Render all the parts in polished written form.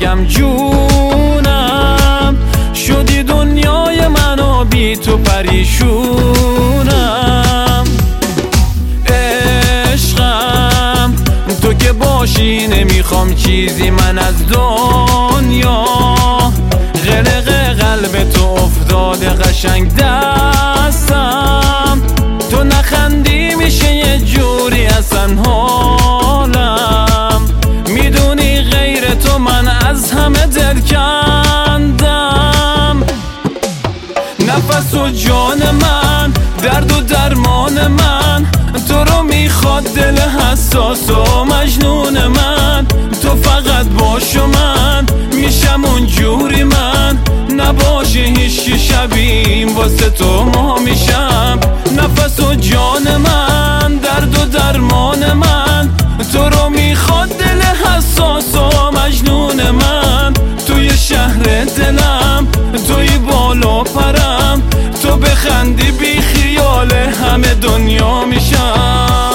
بگم جونم، شدی دنیای من و بی تو پریشونم. عشقم تو که باشی نمیخوام چیزی من از دنیا، قلق قلب تو افتاده قشنگ دستم، تو نخندی میشه یه جوری اصلا حالم، میدونی غیر تو من از همه دل کندم. نفس و جان من، درد و درمان من، تو رو میخواد دل حساس و مجنون من. تو فقط باش و من میشم اون جوری من، نباشه هیچ شبیم واسه تو ما میشم. نفس و جان من، درد و درمان من، تو رو میخواد دل حساس و مجنون من. توی شهر دلم توی بالا پرم، تو بخندی بی خیال همه دنیا میشم.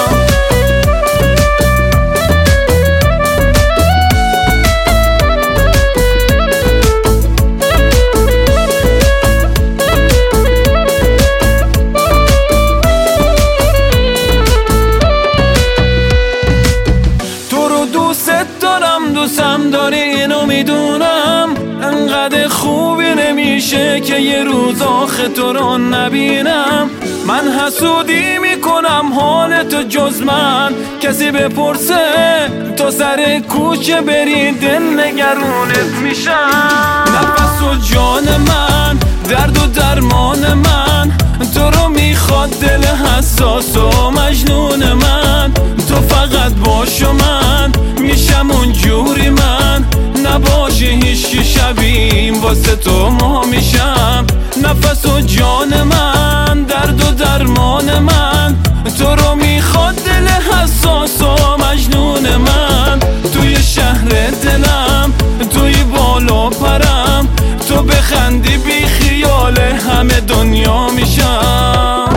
دوستم داری اینو میدونم، انقدر خوبی نمیشه که یه روز آخه تو رو نبینم. من حسودی میکنم حالتو جز من کسی بپرسه، تو سر کوچه بری دل نگرونت میشم. نفس و جان من، درد و درمان من، تو رو میخواد دل حساس و مجنون من. تو فقط باش و من میشم اون جوری من، نباشه هیچ شبیم واسه تو ما میشم. نفس و جان من، درد و درمان من، تو رو میخواد دل حساس و مجنون من. توی شهر دلم توی بالا پرم، تو بخندی بی خیال همه دنیا میشم.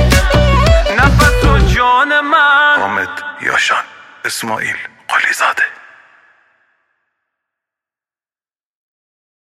حامد یاشان اسماعیل قلیزاده.